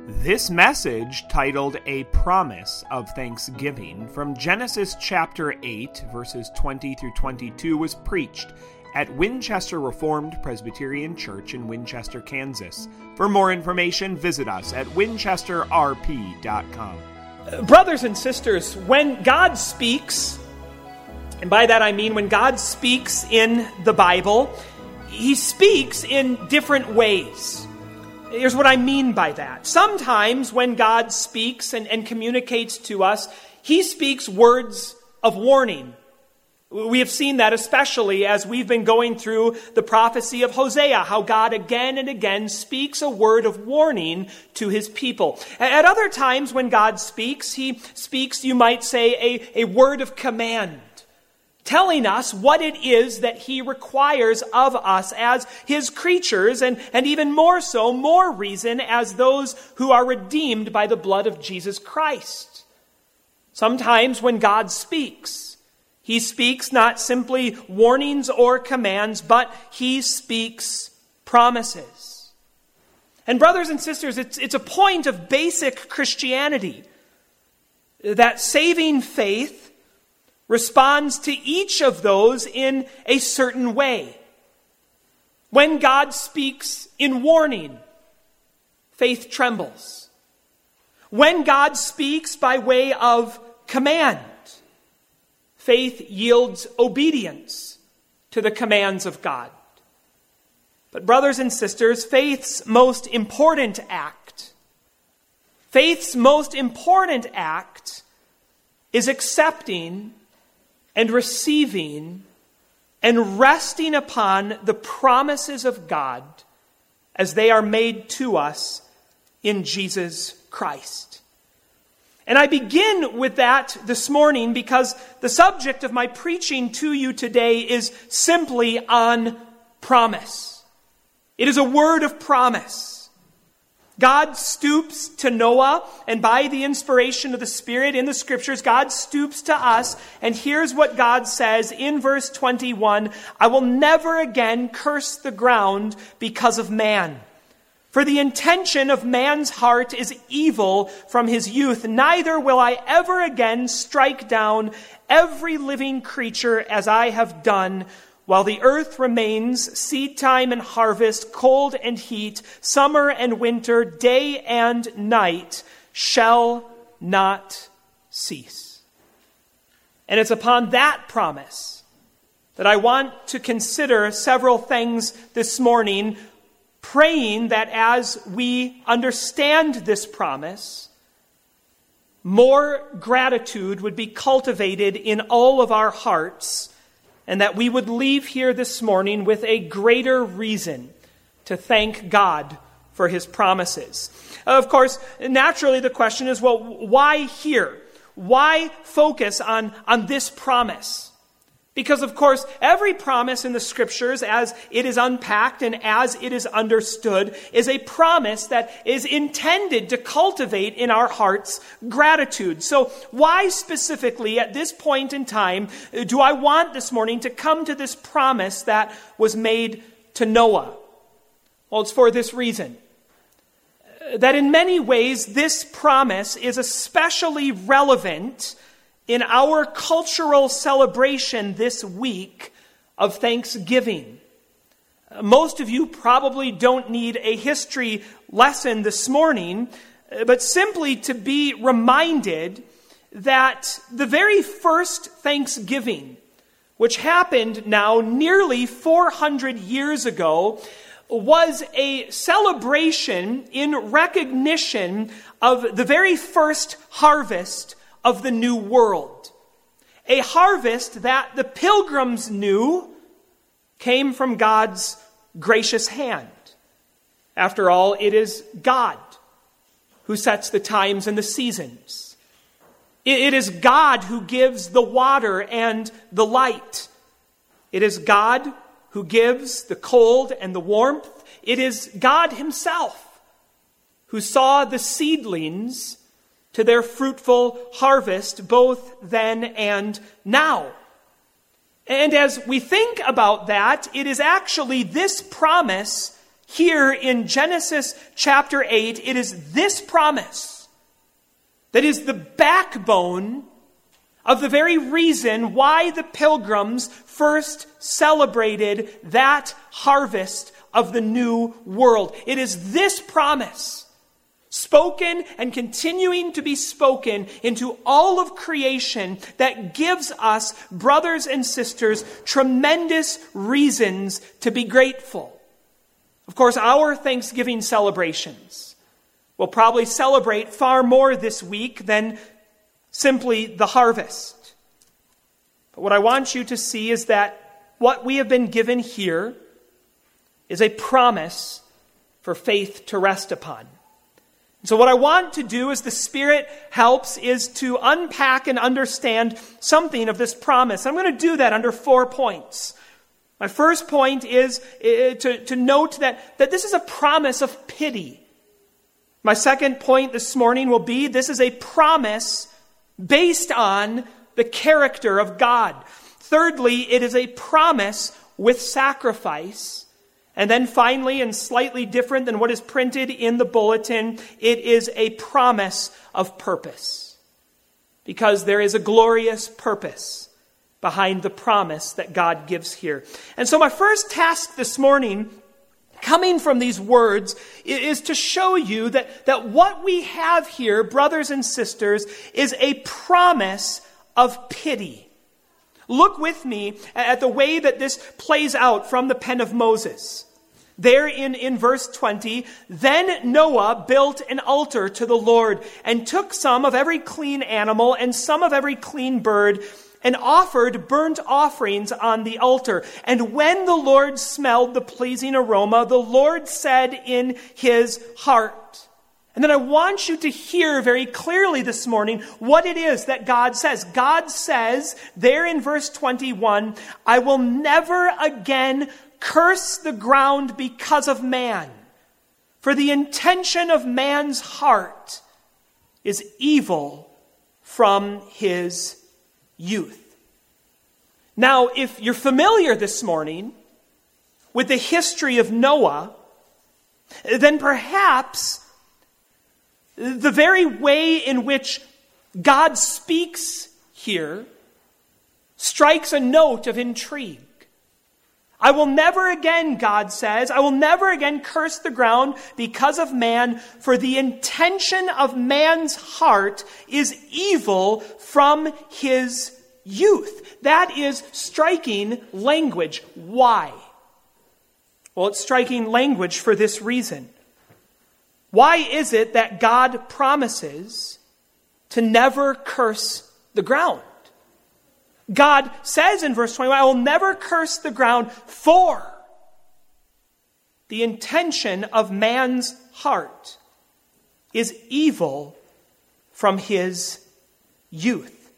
This message, titled A Promise of Thanksgiving, from Genesis chapter 8, verses 20 through 22, was preached at Winchester Reformed Presbyterian Church in Winchester, Kansas. For more information, visit us at winchesterrp.com. Brothers and sisters, when God speaks, and by that I mean when God speaks in the Bible, He speaks in different ways. Here's what I mean by that. Sometimes when God speaks and communicates to us, He speaks words of warning. We have seen that especially as we've been going through the prophecy of Hosea, how God again and again speaks a word of warning to His people. At other times when God speaks, He speaks, you might say, a word of command, telling us what it is that He requires of us as His creatures, and even more so, more reason, as those who are redeemed by the blood of Jesus Christ. Sometimes when God speaks, He speaks not simply warnings or commands, but He speaks promises. And brothers and sisters, it's a point of basic Christianity that saving faith responds to each of those in a certain way. When God speaks in warning, faith trembles. When God speaks by way of command, faith yields obedience to the commands of God. But brothers and sisters, faith's most important act is accepting and receiving and resting upon the promises of God as they are made to us in Jesus Christ. And I begin with that this morning because the subject of my preaching to you today is simply on promise. It is a word of promise. God stoops to Noah, and by the inspiration of the Spirit in the Scriptures, God stoops to us. And here's what God says in verse 21, I will never again curse the ground because of man. For the intention of man's heart is evil from his youth. Neither will I ever again strike down every living creature as I have done, while the earth remains, seed time and harvest, cold and heat, summer and winter, day and night shall not cease. And it's upon that promise that I want to consider several things this morning, praying that as we understand this promise, more gratitude would be cultivated in all of our hearts, and that we would leave here this morning with a greater reason to thank God for His promises. Of course, naturally the question is, well, why here? Why focus on this promise? Because, of course, every promise in the Scriptures, as it is unpacked and as it is understood, is a promise that is intended to cultivate in our hearts gratitude. So why specifically at this point in time do I want this morning to come to this promise that was made to Noah? Well, it's for this reason. That in many ways, this promise is especially relevant in our cultural celebration this week of Thanksgiving. Most of you probably don't need a history lesson this morning, but simply to be reminded that the very first Thanksgiving, which happened now nearly 400 years ago, was a celebration in recognition of the very first harvest of the new world. A harvest that the pilgrims knew came from God's gracious hand. After all, it is God who sets the times and the seasons. It is God who gives the water and the light. It is God who gives the cold and the warmth. It is God Himself who saw the seedlings to their fruitful harvest both then and now. And as we think about that, it is actually this promise here in Genesis chapter 8, it is this promise that is the backbone of the very reason why the pilgrims first celebrated that harvest of the new world. It is this promise, spoken and continuing to be spoken into all of creation, that gives us, brothers and sisters, tremendous reasons to be grateful. Of course, our Thanksgiving celebrations will probably celebrate far more this week than simply the harvest. But what I want you to see is that what we have been given here is a promise for faith to rest upon. So what I want to do, as the Spirit helps, is to unpack and understand something of this promise. I'm going to do that under 4 points. My first point is to note that this is a promise of pity. My second point this morning will be this is a promise based on the character of God. Thirdly, it is a promise with sacrifice. And then finally, and slightly different than what is printed in the bulletin, it is a promise of purpose. Because there is a glorious purpose behind the promise that God gives here. And so my first task this morning, coming from these words, is to show you that what we have here, brothers and sisters, is a promise of pity. Look with me at the way that this plays out from the pen of Moses. There in verse 20, then Noah built an altar to the Lord and took some of every clean animal and some of every clean bird and offered burnt offerings on the altar. And when the Lord smelled the pleasing aroma, the Lord said in his heart. And then I want you to hear very clearly this morning what it is that God says. God says there in verse 21, I will never again curse the ground because of man, for the intention of man's heart is evil from his youth. Now, if you're familiar this morning with the history of Noah, then perhaps the very way in which God speaks here strikes a note of intrigue. I will never again, God says, I will never again curse the ground because of man, for the intention of man's heart is evil from his youth. That is striking language. Why? Well, it's striking language for this reason. Why is it that God promises to never curse the ground? God says in verse 21, I will never curse the ground, for the intention of man's heart is evil from his youth.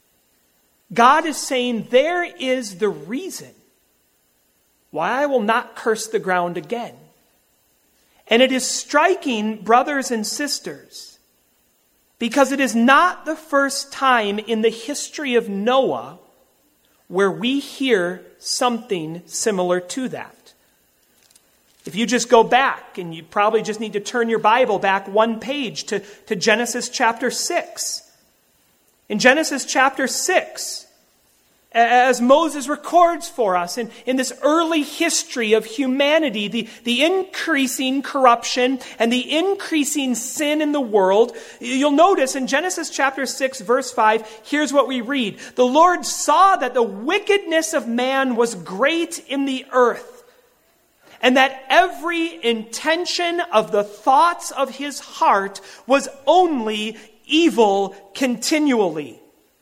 God is saying there is the reason why I will not curse the ground again. And it is striking, brothers and sisters, because it is not the first time in the history of Noah where we hear something similar to that. If you just go back, and you probably just need to turn your Bible back one page to Genesis chapter 6. In Genesis chapter 6, as Moses records for us in this early history of humanity, the increasing corruption and the increasing sin in the world, you'll notice in Genesis chapter 6, verse 5, here's what we read. The Lord saw that the wickedness of man was great in the earth, and that every intention of the thoughts of his heart was only evil continually.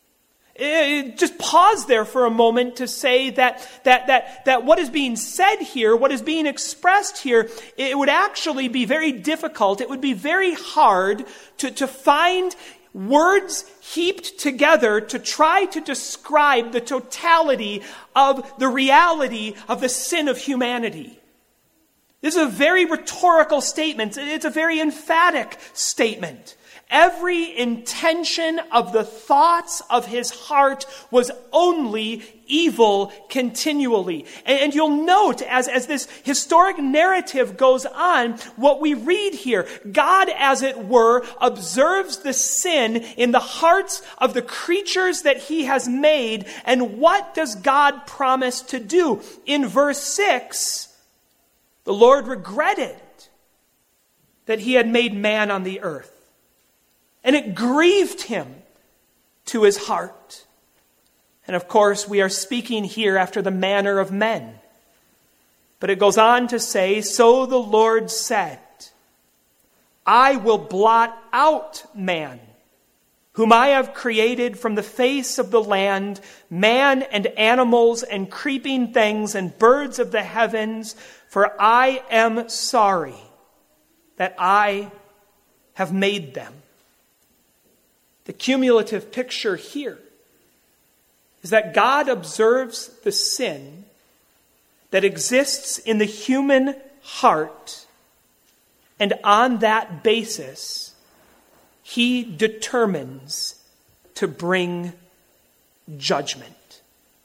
Just pause there for a moment to say that what is being said here, what is being expressed here, it would actually be very difficult. It would be very hard to find words heaped together to try to describe the totality of the reality of the sin of humanity. This is a very rhetorical statement. It's a very emphatic statement. Every intention of the thoughts of his heart was only evil continually. And you'll note as this historic narrative goes on, what we read here, God, as it were, observes the sin in the hearts of the creatures that he has made. And what does God promise to do? In verse 6, the Lord regretted that he had made man on the earth. And it grieved him to his heart. And of course, we are speaking here after the manner of men. But it goes on to say, so the Lord said, I will blot out man, whom I have created from the face of the land, man and animals and creeping things and birds of the heavens, for I am sorry that I have made them. The cumulative picture here is that God observes the sin that exists in the human heart, and on that basis, he determines to bring judgment.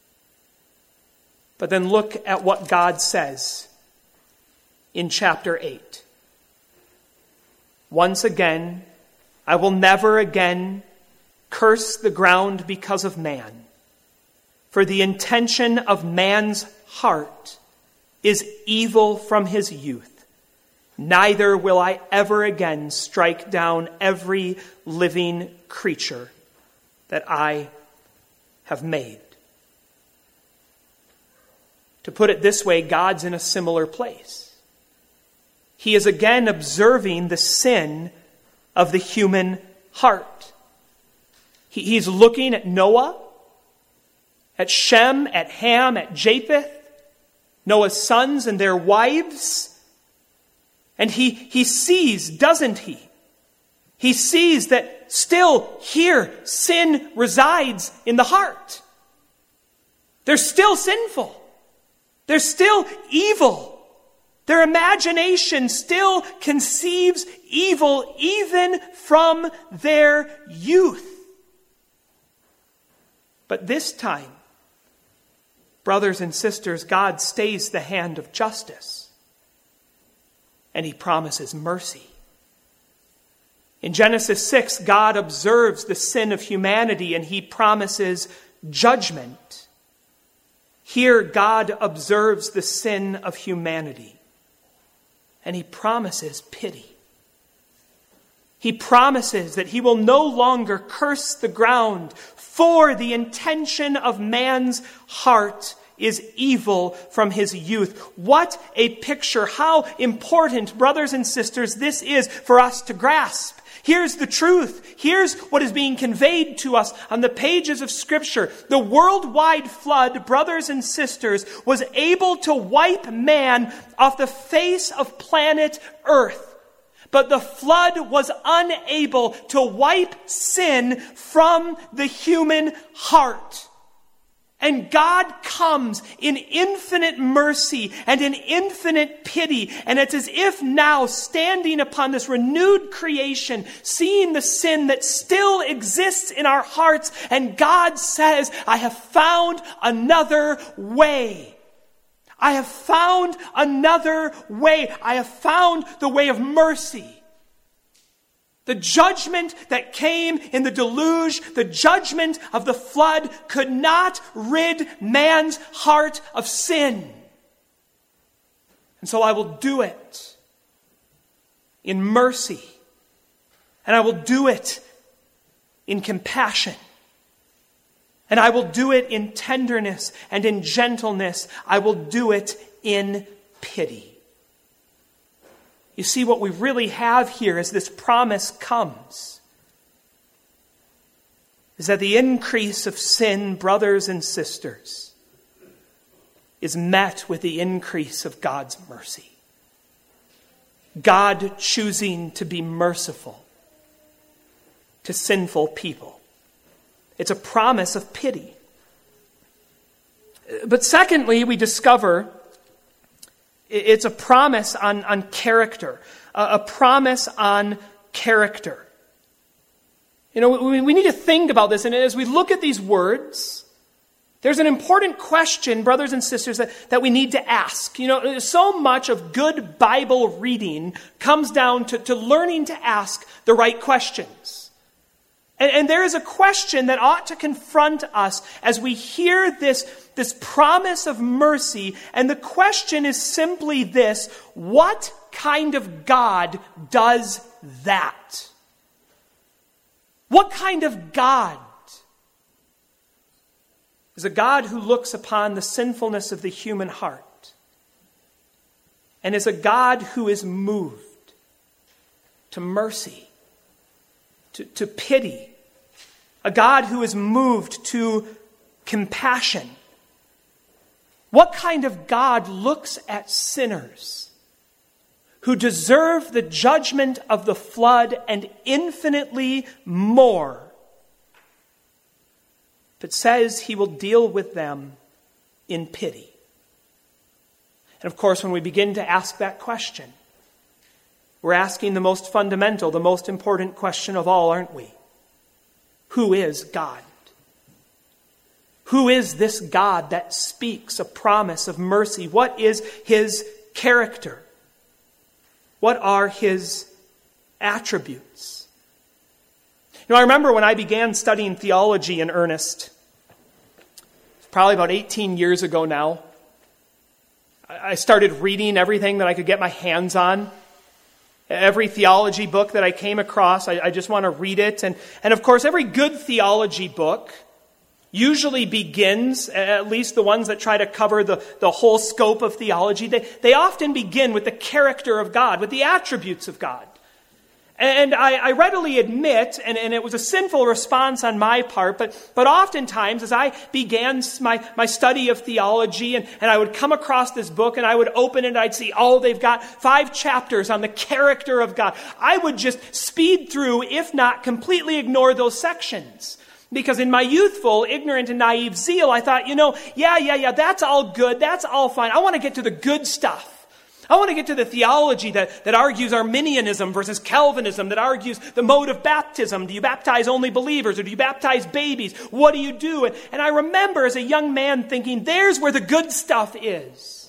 But then look at what God says in chapter 8. Once again, I will never again curse the ground because of man. For the intention of man's heart is evil from his youth. Neither will I ever again strike down every living creature that I have made. To put it this way, God's in a similar place. He is again observing the sin of the human heart. He's looking at Noah, at Shem, at Ham, at Japheth, Noah's sons and their wives. And he sees, doesn't he? He sees that still here sin resides in the heart. They're still sinful. They're still evil. Their imagination still conceives evil even from their youth. But this time, brothers and sisters, God stays the hand of justice. And he promises mercy. In Genesis 6, God observes the sin of humanity and he promises judgment. Here, God observes the sin of humanity and he promises pity. He promises that he will no longer curse the ground, for the intention of man's heart is evil from his youth. What a picture. How important, brothers and sisters, this is for us to grasp. Here's the truth. Here's what is being conveyed to us on the pages of Scripture. The worldwide flood, brothers and sisters, was able to wipe man off the face of planet Earth. But the flood was unable to wipe sin from the human heart. And God comes in infinite mercy and in infinite pity. And it's as if now, standing upon this renewed creation, seeing the sin that still exists in our hearts, and God says, I have found another way. I have found another way. I have found the way of mercy. The judgment that came in the deluge, the judgment of the flood, could not rid man's heart of sin. And so I will do it in mercy. And I will do it in compassion. And I will do it in tenderness and in gentleness. I will do it in pity. You see, what we really have here as this promise comes is that the increase of sin, brothers and sisters, is met with the increase of God's mercy. God choosing to be merciful to sinful people. It's a promise of pity. But secondly, we discover It's a promise on character, a promise on character. We need to think about this, and as we look at these words, there's an important question, brothers and sisters, that we need to ask. So much of good Bible reading comes down to learning to ask the right questions. And there is a question that ought to confront us as we hear this promise of mercy. And the question is simply this: what kind of God does that? What kind of God? Is a God who looks upon the sinfulness of the human heart, and is a God who is moved to mercy, to pity, a God who is moved to compassion. What kind of God looks at sinners who deserve the judgment of the flood and infinitely more, but says he will deal with them in pity? And of course, when we begin to ask that question, we're asking the most fundamental, the most important question of all, aren't we? Who is God? Who is this God that speaks a promise of mercy? What is his character? What are his attributes? I remember when I began studying theology in earnest, probably about 18 years ago now. I started reading everything that I could get my hands on. Every theology book that I came across, I just want to read it. And of course, every good theology book usually begins, at least the ones that try to cover the whole scope of theology, they often begin with the character of God, with the attributes of God. And I readily admit, and it was a sinful response on my part, but oftentimes as I began my study of theology, and I would come across this book and I would open it and I'd see, they've got 5 chapters on the character of God. I would just speed through, if not completely ignore those sections. Because in my youthful, ignorant, and naive zeal, I thought, yeah, that's all good, that's all fine. I want to get to the good stuff. I want to get to the theology that argues Arminianism versus Calvinism, that argues the mode of baptism. Do you baptize only believers or do you baptize babies? What do you do? And I remember as a young man thinking, there's where the good stuff is.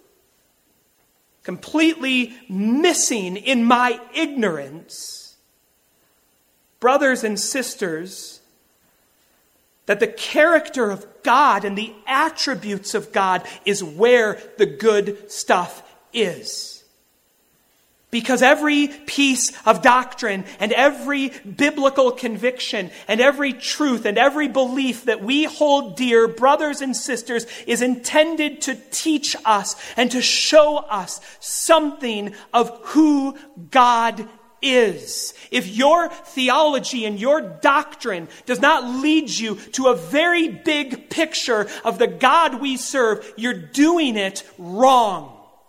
Completely missing in my ignorance, brothers and sisters, that the character of God and the attributes of God is where the good stuff is. Because every piece of doctrine and every biblical conviction and every truth and every belief that we hold dear, brothers and sisters, is intended to teach us and to show us something of who God is. If your theology and your doctrine does not lead you to a very big picture of the God we serve, you're doing it wrong.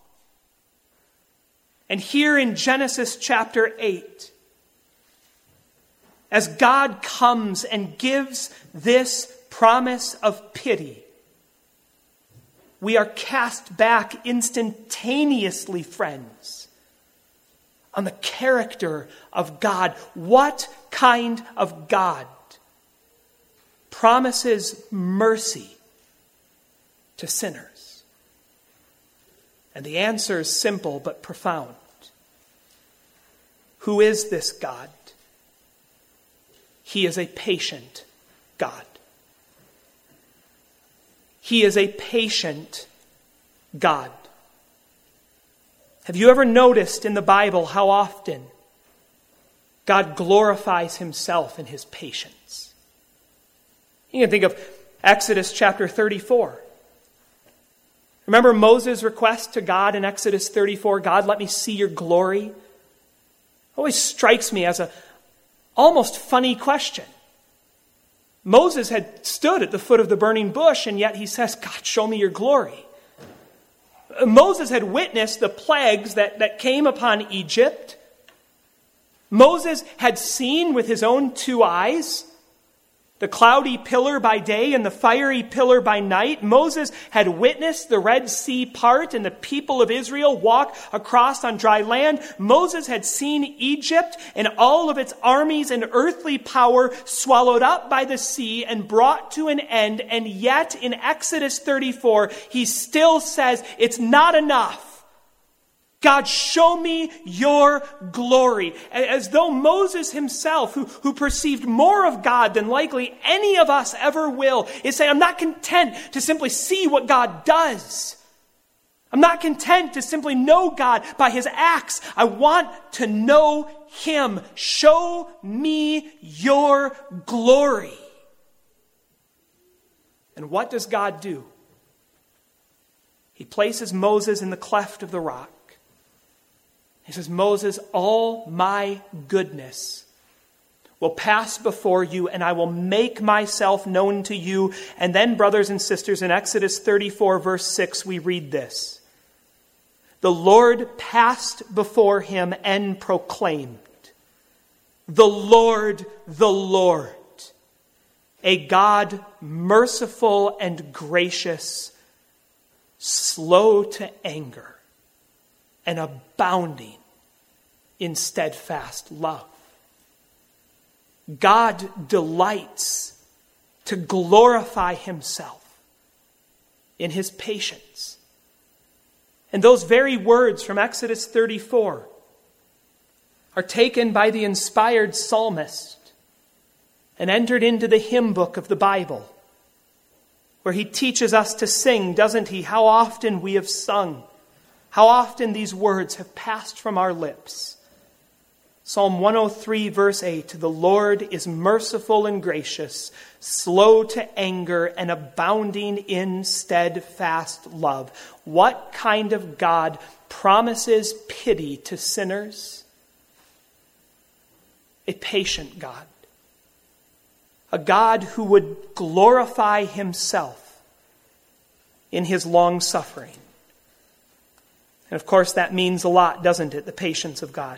And here in Genesis chapter 8, as God comes and gives this promise of pity, we are cast back instantaneously, friends, on the character of God. What kind of God promises mercy to sinners? And the answer is simple but profound. Who is this God? He is a patient God. He is a patient God. Have you ever noticed in the Bible how often God glorifies himself in his patience? You can think of Exodus chapter 34. Remember Moses' request to God in Exodus 34, God, let me see your glory? It always strikes me as a almost funny question. Moses had stood at the foot of the burning bush, and yet he says, God, show me your glory. Moses had witnessed the plagues that came upon Egypt. Moses had seen with his own 2 eyes The cloudy pillar by day and the fiery pillar by night. Moses had witnessed the Red Sea part and the people of Israel walk across on dry land. Moses had seen Egypt and all of its armies and earthly power swallowed up by the sea and brought to an end. And yet in Exodus 34, he still says, it's not enough. God, show me your glory. As though Moses himself, who perceived more of God than likely any of us ever will, is saying, I'm not content to simply see what God does. I'm not content to simply know God by his acts. I want to know him. Show me your glory. And what does God do? He places Moses in the cleft of the rock. He says, Moses, all my goodness will pass before you, and I will make myself known to you. And then, brothers and sisters, in Exodus 34, verse 6, we read this. The Lord passed before him and proclaimed, the Lord, a God merciful and gracious, slow to anger, and abounding in steadfast love. God delights to glorify himself in his patience. And those very words from Exodus 34 are taken by the inspired psalmist and entered into the hymn book of the Bible, where he teaches us to sing, doesn't he? How often we have sung. How often these words have passed from our lips. Psalm 103, verse 8, the Lord is merciful and gracious, slow to anger, and abounding in steadfast love. What kind of God promises pity to sinners? A patient God. A God who would glorify himself in his long suffering. And of course, that means a lot, doesn't it? The patience of God.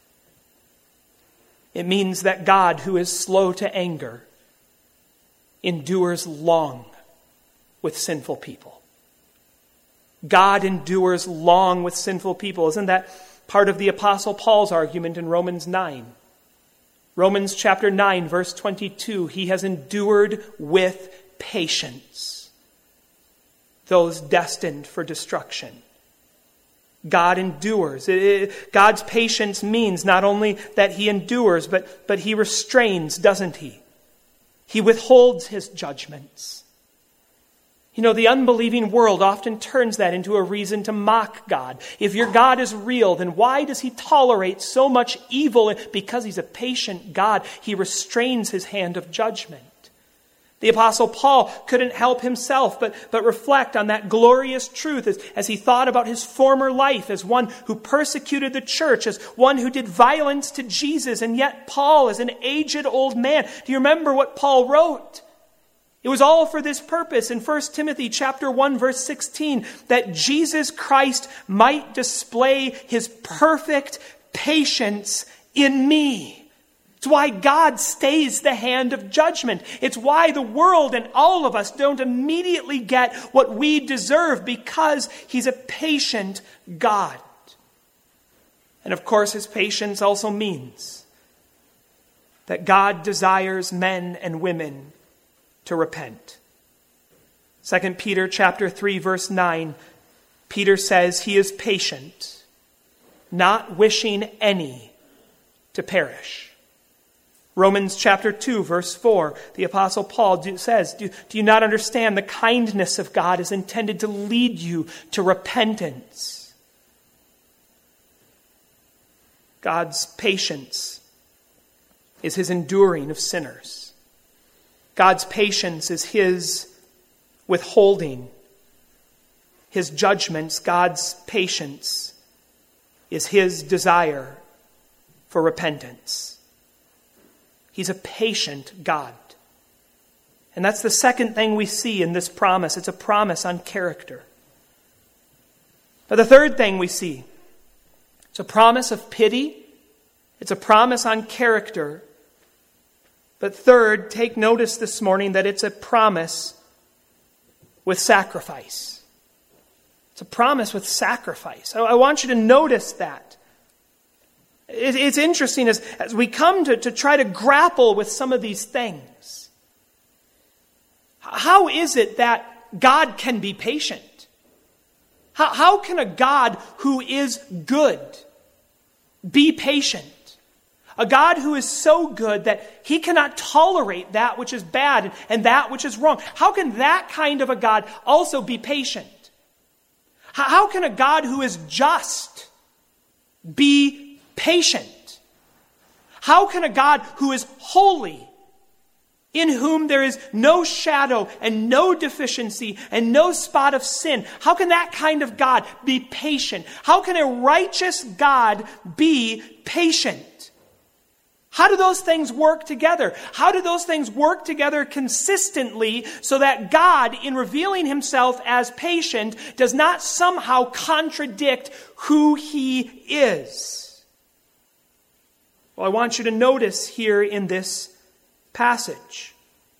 It means that God, who is slow to anger, endures long with sinful people. God endures long with sinful people. Isn't that part of the Apostle Paul's argument in Romans 9? Romans chapter 9, verse 22, he has endured with patience those destined for destruction. God endures. God's patience means not only that he endures, but he restrains, doesn't he? He withholds his judgments. You know, the unbelieving world often turns that into a reason to mock God. If your God is real, then why does he tolerate so much evil? Because he's a patient God. He restrains his hand of judgment. The Apostle Paul couldn't help himself but reflect on that glorious truth as he thought about his former life as one who persecuted the church, as one who did violence to Jesus, and yet Paul is an aged old man. Do you remember what Paul wrote? It was all for this purpose in 1 Timothy chapter 1, verse 16, that Jesus Christ might display his perfect patience in me. It's why God stays the hand of judgment. It's why the world and all of us don't immediately get what we deserve, because he's a patient God. And of course, his patience also means that God desires men and women to repent. 2 Peter chapter 3, verse 9, Peter says he is patient, not wishing any to perish. Romans chapter 2, verse 4, the Apostle Paul says, do you not understand the kindness of God is intended to lead you to repentance? God's patience is his enduring of sinners. God's patience is his withholding his judgments. God's patience is his desire for repentance. He's a patient God. And that's the second thing we see in this promise. It's a promise on character. But the third thing we see, it's a promise of pity. It's a promise on character. But third, take notice this morning that it's a promise with sacrifice. It's a promise with sacrifice. I want you to notice that. It's interesting as we come to try to grapple with some of these things. How is it that God can be patient? How can a God who is good be patient? A God who is so good that he cannot tolerate that which is bad and that which is wrong. How can that kind of a God also be patient? How can a God who is just be patient? How can a God who is holy, in whom there is no shadow and no deficiency and no spot of sin, how can that kind of God be patient? How can a righteous God be patient? How do those things work together? How do those things work together consistently so that God, in revealing himself as patient, does not somehow contradict who he is? Well, I want you to notice here in this passage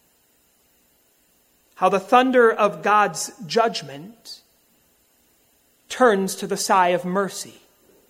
how the thunder of God's judgment turns to the sigh of mercy.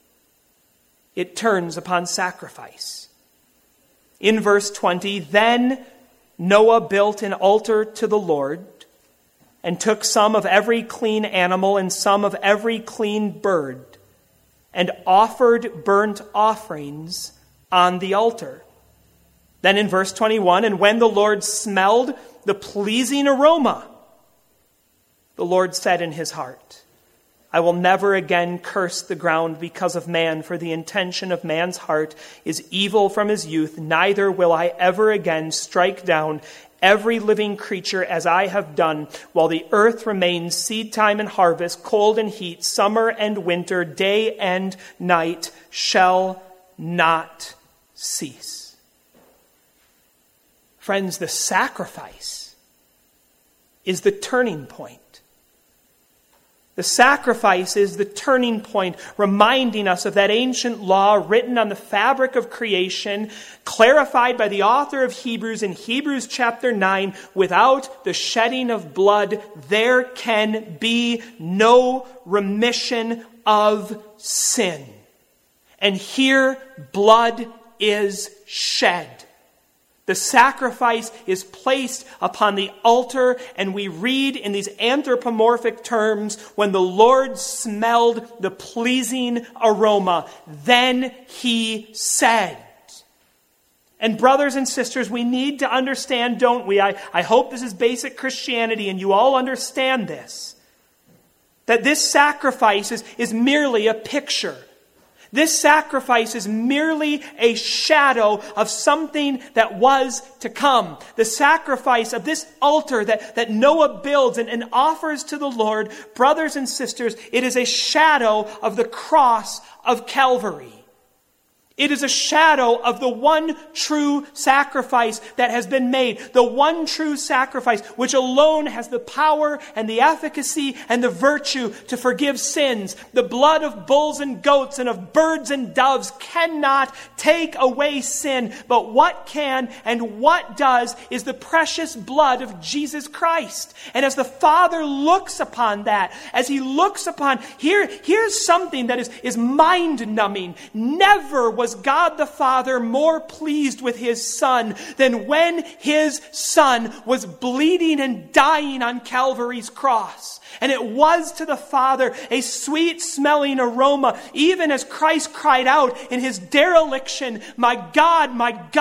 It turns upon sacrifice. In verse 20, then Noah built an altar to the Lord and took some of every clean animal and some of every clean bird and offered burnt offerings on the altar. Then in verse 21, and when the Lord smelled the pleasing aroma, the Lord said in his heart, I will never again curse the ground because of man, for the intention of man's heart is evil from his youth. Neither will I ever again strike down every living creature as I have done, while the earth remains, seed time and harvest, cold and heat, summer and winter, day and night shall not cease. Friends, the sacrifice is the turning point. The sacrifice is the turning point, reminding us of that ancient law written on the fabric of creation, clarified by the author of Hebrews in Hebrews chapter 9, without the shedding of blood, there can be no remission of sin. And here, blood is shed. The sacrifice is placed upon the altar, and we read in these anthropomorphic terms, when the Lord smelled the pleasing aroma, then he said. And brothers and sisters, we need to understand, don't we? I hope this is basic Christianity and you all understand this. That this sacrifice is merely a picture. This sacrifice is merely a shadow of something that was to come. The sacrifice of this altar that Noah builds and offers to the Lord, brothers and sisters, it is a shadow of the cross of Calvary. It is a shadow of the one true sacrifice that has been made. The one true sacrifice which alone has the power and the efficacy and the virtue to forgive sins. The blood of bulls and goats and of birds and doves cannot take away sin. But what can and what does is the precious blood of Jesus Christ. And as the Father looks upon that, as he looks upon, here's something that is mind-numbing. Never was God the Father more pleased with his Son than when his Son was bleeding and dying on Calvary's cross. And it was to the Father a sweet-smelling aroma, even as Christ cried out in his dereliction, my God,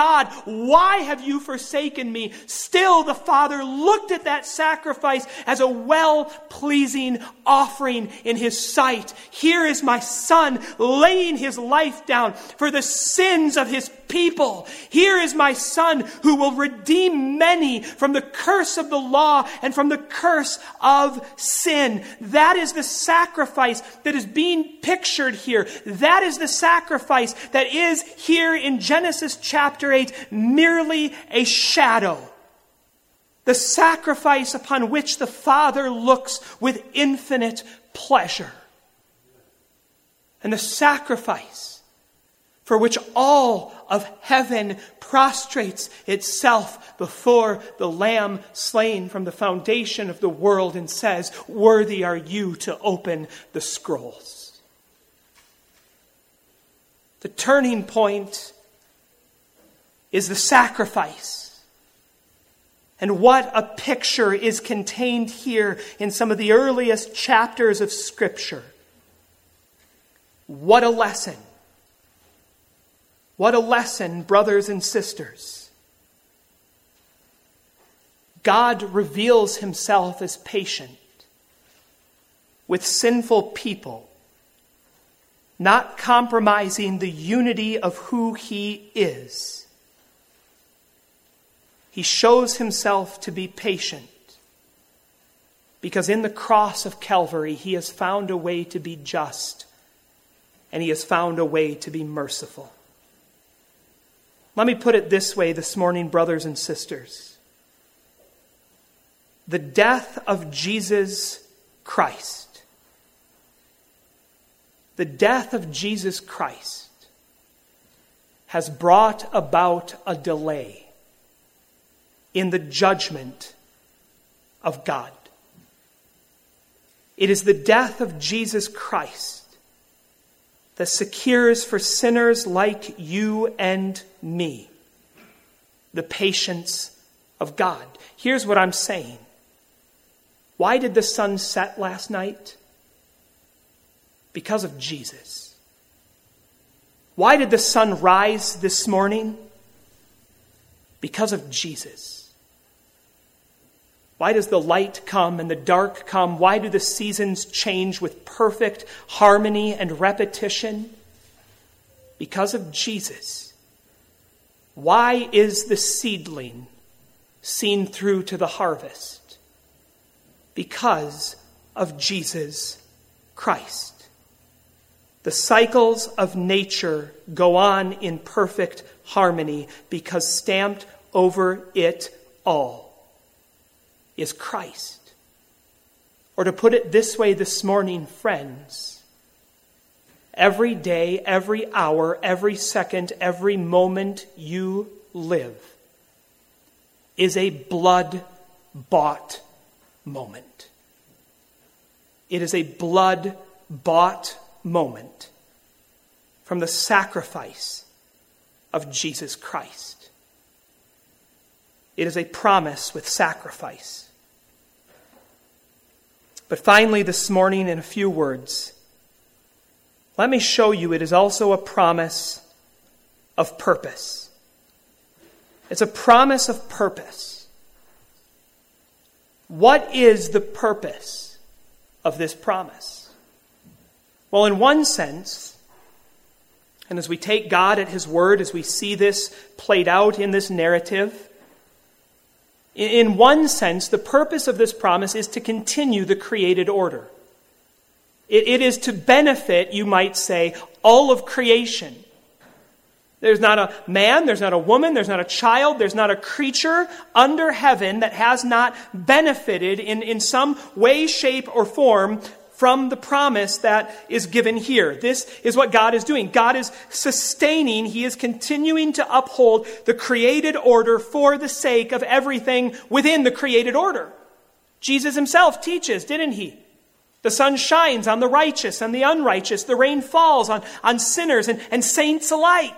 why have you forsaken me?" Still, the Father looked at that sacrifice as a well-pleasing offering in his sight. Here is my Son laying his life down for the sins of his people. Here is my Son who will redeem many from the curse of the law and from the curse of sin. That is the sacrifice that is being pictured here. That is the sacrifice that is here in Genesis chapter 8 merely a shadow. The sacrifice upon which the Father looks with infinite pleasure. And the sacrifice for which all of heaven prostrates itself before the Lamb slain from the foundation of the world and says, "Worthy are you to open the scrolls." The turning point is the sacrifice. And what a picture is contained here in some of the earliest chapters of Scripture. What a lesson. What a lesson, brothers and sisters. God reveals himself as patient with sinful people, not compromising the unity of who he is. He shows himself to be patient because in the cross of Calvary, he has found a way to be just and he has found a way to be merciful. Let me put it this way this morning, brothers and sisters. The death of Jesus Christ, the death of Jesus Christ has brought about a delay in the judgment of God. It is the death of Jesus Christ that secures for sinners like you and me the patience of God. Here's what I'm saying. Why did the sun set last night? Because of Jesus. Why did the sun rise this morning? Because of Jesus. Why does the light come and the dark come? Why do the seasons change with perfect harmony and repetition? Because of Jesus. Why is the seedling seen through to the harvest? Because of Jesus Christ. The cycles of nature go on in perfect harmony because stamped over it all is Christ. Or to put it this way this morning, friends, every day, every hour, every second, every moment you live is a blood-bought moment. It is a blood-bought moment from the sacrifice of Jesus Christ. It is a promise with sacrifice. But finally, this morning, in a few words, let me show you it is also a promise of purpose. It's a promise of purpose. What is the purpose of this promise? Well, in one sense, and as we take God at his word, as we see this played out in this narrative, in one sense, the purpose of this promise is to continue the created order. It is to benefit, you might say, all of creation. There's not a man, there's not a woman, there's not a child, there's not a creature under heaven that has not benefited in some way, shape, or form from the promise that is given here. This is what God is doing. God is sustaining, he is continuing to uphold the created order for the sake of everything within the created order. Jesus himself teaches, didn't he? The sun shines on the righteous and the unrighteous. The rain falls on sinners and saints alike.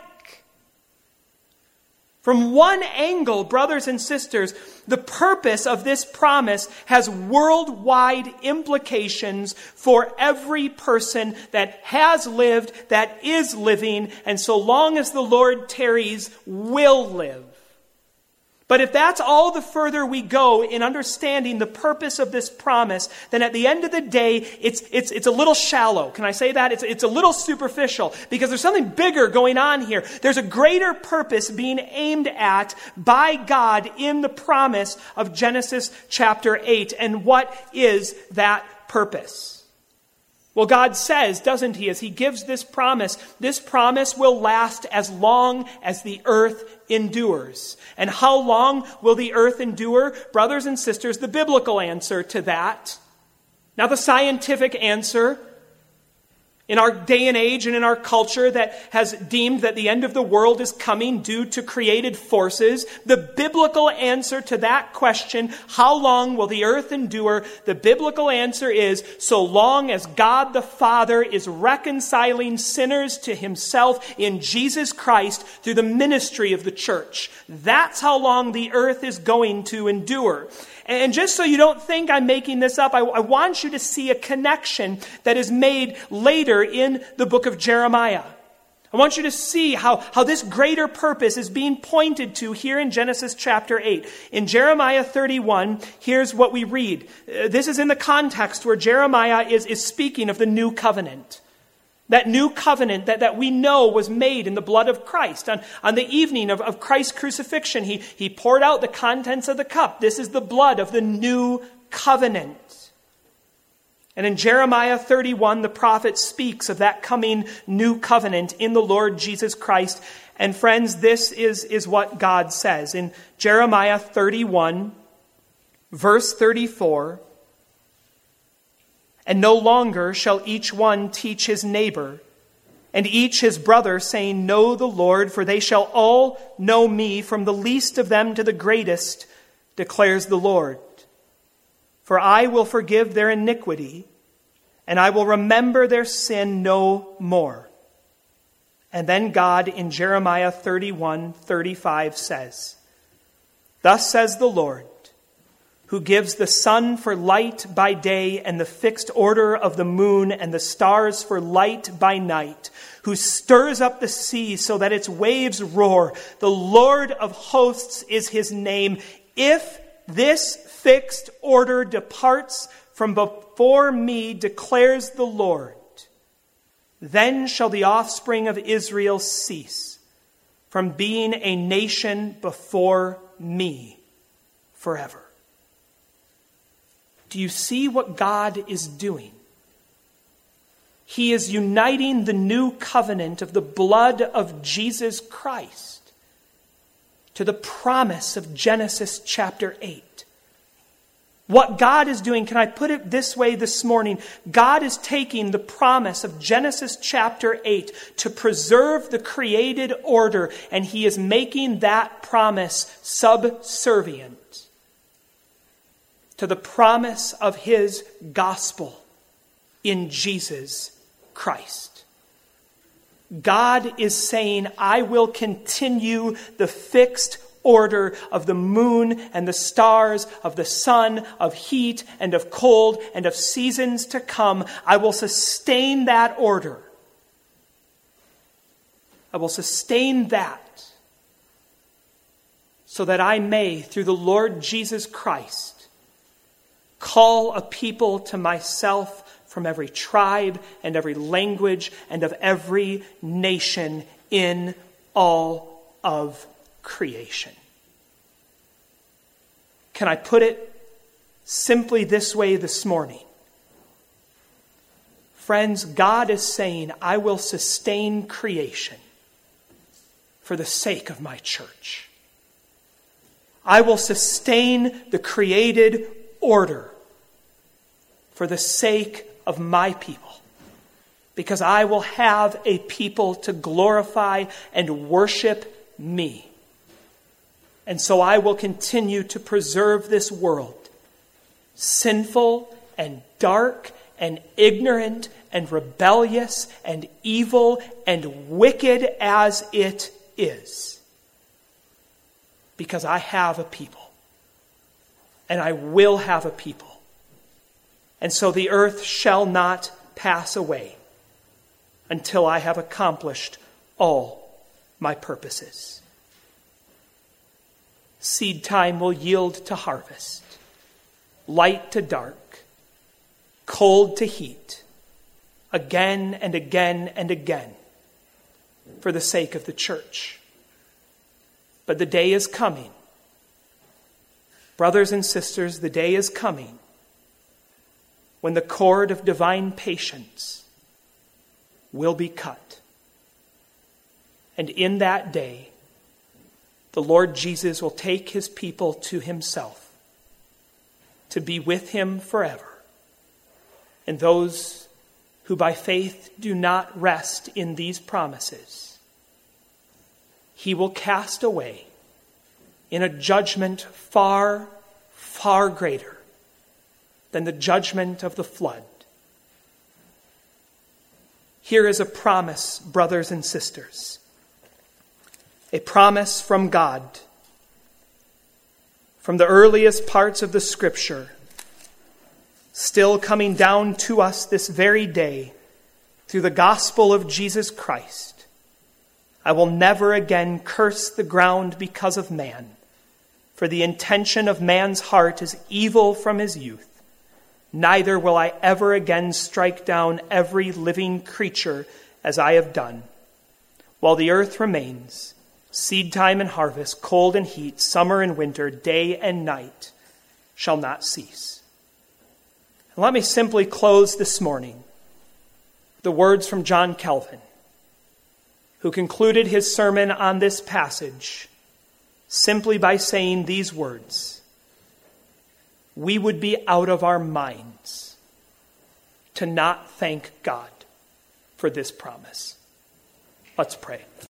From one angle, brothers and sisters, the purpose of this promise has worldwide implications for every person that has lived, that is living, and so long as the Lord tarries, will live. But if that's all the further we go in understanding the purpose of this promise, then at the end of the day, it's a little shallow. Can I say that? It's a little superficial because there's something bigger going on here. There's a greater purpose being aimed at by God in the promise of Genesis chapter 8. And what is that purpose? Well, God says, doesn't he, as he gives this promise will last as long as the earth endures. And how long will the earth endure? Brothers and sisters, the biblical answer to that, now the scientific answer, In our day and age and in our culture that has deemed that the end of the world is coming due to created forces, the biblical answer to that question, how long will the earth endure? The biblical answer is, so long as God the Father is reconciling sinners to himself in Jesus Christ through the ministry of the church. That's how long the earth is going to endure. And just so you don't think I'm making this up, I want you to see a connection that is made later in the book of Jeremiah. I want you to see how this greater purpose is being pointed to here in Genesis chapter 8. In Jeremiah 31, here's what we read. This is in the context where Jeremiah is speaking of the new covenant. That new covenant that we know was made in the blood of Christ. On the evening of Christ's crucifixion, he poured out the contents of the cup. This is the blood of the new covenant. And in Jeremiah 31, the prophet speaks of that coming new covenant in the Lord Jesus Christ. And friends, this is what God says. In Jeremiah 31, verse 34, "And no longer shall each one teach his neighbor, and each his brother, saying, 'Know the Lord,' for they shall all know me, from the least of them to the greatest, declares the Lord. For I will forgive their iniquity, and I will remember their sin no more." And then God in Jeremiah 31:35 says, "Thus says the Lord, who gives the sun for light by day and the fixed order of the moon and the stars for light by night, who stirs up the sea so that its waves roar. The Lord of hosts is his name. If this fixed order departs from before me, declares the Lord, then shall the offspring of Israel cease from being a nation before me forever." Do you see what God is doing? He is uniting the new covenant of the blood of Jesus Christ to the promise of Genesis chapter 8. What God is doing, can I put it this way this morning? God is taking the promise of Genesis chapter 8 to preserve the created order, and he is making that promise subservient to the promise of his gospel in Jesus Christ. God is saying, I will continue the fixed order of the moon and the stars, of the sun, of heat and of cold and of seasons to come. I will sustain that order. I will sustain that so that I may, through the Lord Jesus Christ, call a people to myself from every tribe and every language and of every nation in all of creation. Can I put it simply this way this morning? Friends, God is saying, I will sustain creation for the sake of my church. I will sustain the created order for the sake of my people, because I will have a people to glorify and worship me. And so I will continue to preserve this world, sinful and dark and ignorant and rebellious and evil and wicked as it is, because I have a people, and I will have a people. And so the earth shall not pass away until I have accomplished all my purposes. Seed time will yield to harvest, light to dark, cold to heat, again and again and again, for the sake of the church. But the day is coming. Brothers and sisters, the day is coming when the cord of divine patience will be cut. And in that day, the Lord Jesus will take his people to himself to be with him forever. And those who by faith do not rest in these promises, he will cast away in a judgment far, far greater than the judgment of the flood. Here is a promise, brothers and sisters, a promise from God, from the earliest parts of the Scripture, still coming down to us this very day through the gospel of Jesus Christ. I will never again curse the ground because of man, for the intention of man's heart is evil from his youth. Neither will I ever again strike down every living creature as I have done. While the earth remains, seed time and harvest, cold and heat, summer and winter, day and night shall not cease. And let me simply close this morning with the words from John Calvin, who concluded his sermon on this passage simply by saying these words: we would be out of our minds to not thank God for this promise. Let's pray.